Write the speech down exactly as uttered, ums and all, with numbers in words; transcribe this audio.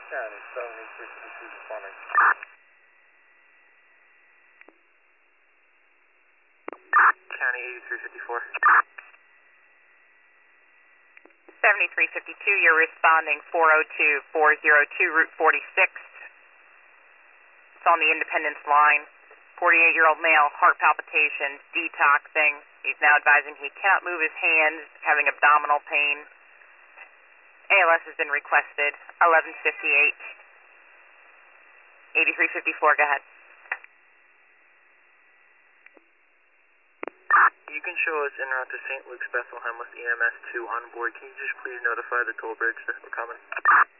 County seventy-three fifty-two responding. County eighty-three fifty-four. seventy-three fifty-two, you're responding four oh two, four oh two, Route forty-six. It's on the Independence line. forty-eight-year-old male, heart palpitations, detoxing. He's now advising he cannot move his hands, having abdominal pain. A L S has been requested, eleven fifty-eight. eighty-three fifty-four, go ahead. You can show us en route to Saint Luke's Bethlehem with E M S two on board. Can you just please notify the toll bridge that we're coming?